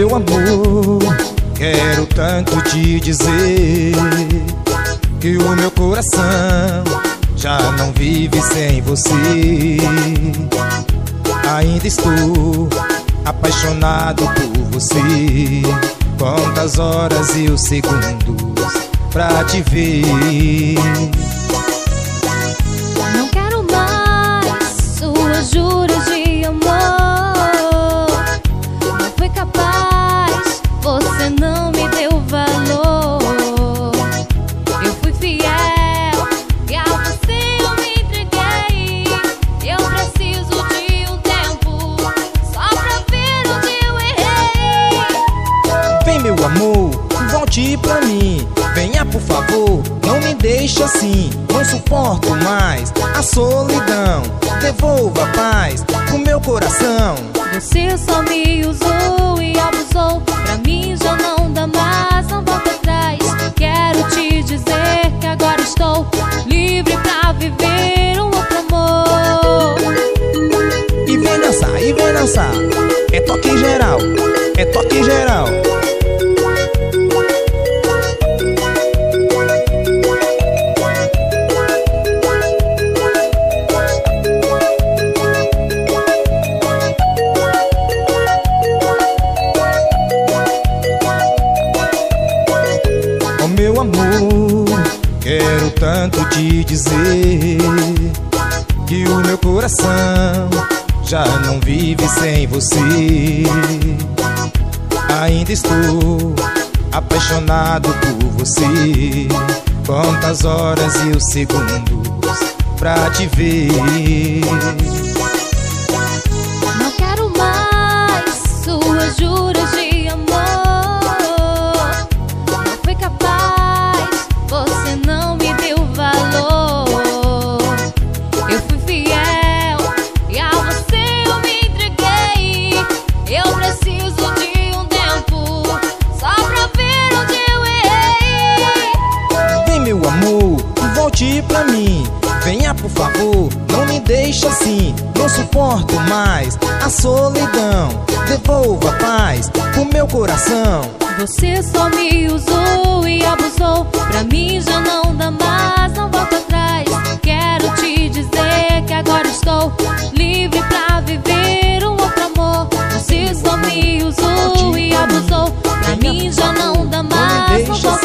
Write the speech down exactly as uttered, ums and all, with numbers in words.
meu amor, quero tanto te dizer que o meu coração já não vive sem você. Ainda estou apaixonado por você. Quantas horas e os segundos pra te ver. Não quero mais suas juras de amor. Não foi capaz, você não me deu valor. Eu fui fiel e a você eu me entreguei. Eu preciso de um tempo só pra ver onde eu errei. Vem, meu amor, volte pra mim. Venha, por favor, não me deixe assim. Não suporto mais a solidão. Devolva a paz pro meu coração. Você só me usou e abusou. Pra mim já não dá mais, não volta atrás. Quero te dizer que agora estou livre pra viver um outro amor. E vem dançar, e vem dançar. É toque geral, é toque geral. Meu amor, quero tanto te dizer que o meu coração já não vive sem você. Ainda estou apaixonado por você. Quantas horas e os segundos pra te ver. Não quero mais suas juras de amor. Não foi capaz, você não me deu valor. Eu fui fiel e a você eu me entreguei. Eu preciso de um tempo só pra ver onde eu errei. Vem, meu amor, volte pra mim. Venha, por favor, não me deixe assim. Não suporto mais a solidão. Devolva a paz pro meu coração. Você só me usou e abusou. Pra mim já não dá mais, não volta atrás. Quero te dizer que agora estou livre pra viver um outro amor. Você só me usou e abusou. Pra mim já não dá mais, não volta